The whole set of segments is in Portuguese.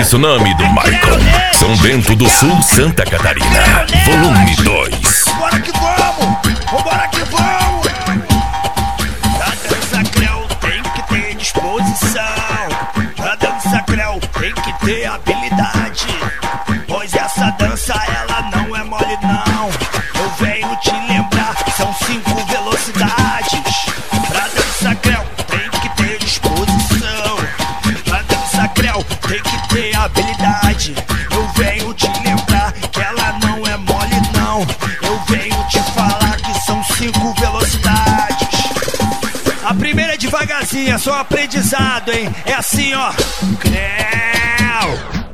Tsunami do Michael. São Bento do Sul, Santa Catarina. Volume 2. Bora que vamos! Vambora que vamos! Pra dança creu tem que ter disposição. Pra dança creu tem que ter habilidade. Pois essa dança ela não é mole não. Eu venho te lembrar, são 5 velocidades. Pra dança creu tem que ter disposição. Pra dança creu tem que ter habilidade. Eu venho te lembrar que ela não é mole não. Eu venho te falar que são 5 velocidades. A primeira é devagarzinho, é só um aprendizado, hein? É assim, ó. Creu.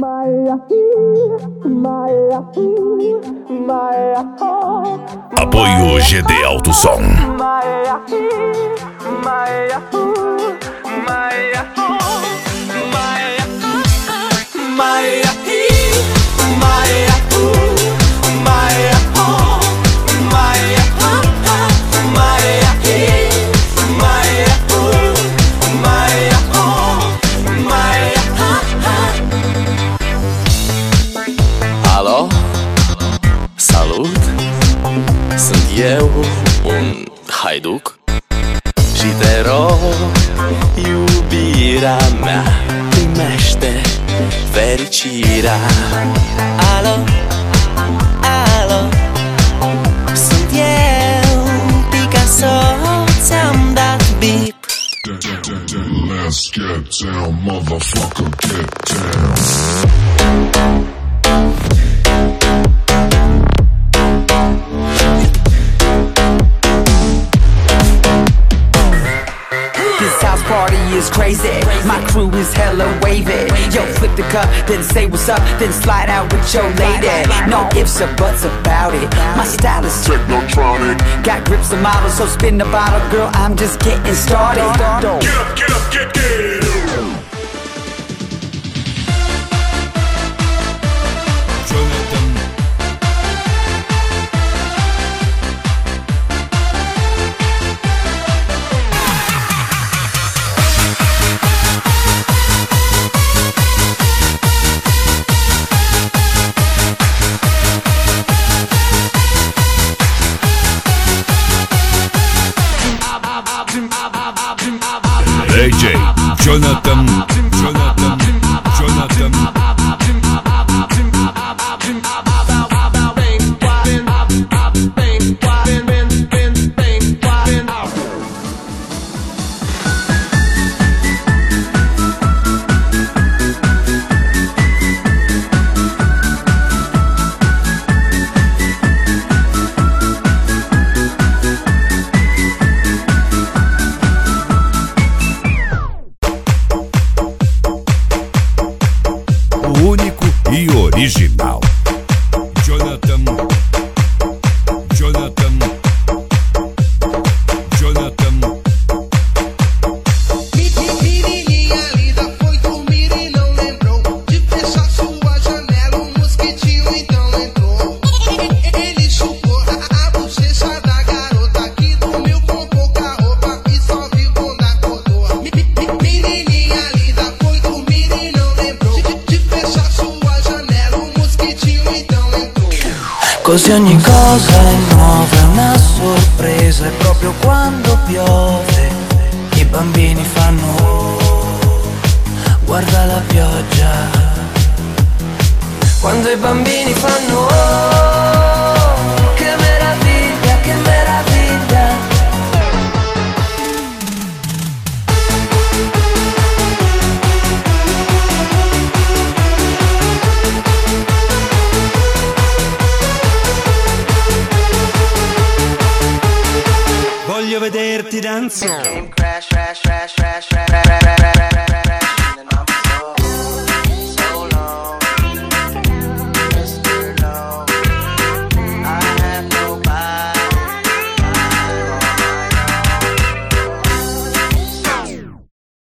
Apoio GD Alto Som. Alo, salut, sunt eu, un haiduc și te rog, iubirea mea, primește fericirea. Alo, alo, sunt eu, Picasso, ți-am dat bip. Let's get down, motherfucker, get down. Party is crazy, my crew is hella wavy. Yo, flip the cup, then say what's up, then slide out with your lady. No ifs or buts about it, my style is technotronic. Got grips and models, so spin the bottle, girl, I'm just getting started. Get up, get up, get up. DJ Jonathan. Único e original. Jonathan. Menininha linda foi dormir e não lembrou de fechar sua janela, o mosquitinho então entrou. Ele chupou a bochecha da garota que dormiu com pouca roupa e só viu quando acordou. Menininha linda foi dormir e não lembrou de fechar sua janela, o mosquitinho então entrou. Così ogni cosa è nuova, è una sorpresa, è proprio quando piove, i bambini fanno oh, guarda la pioggia. Quando i bambini fanno oh, che meraviglia, che meraviglia. Voglio vederti danzare. Crash, crash, crash.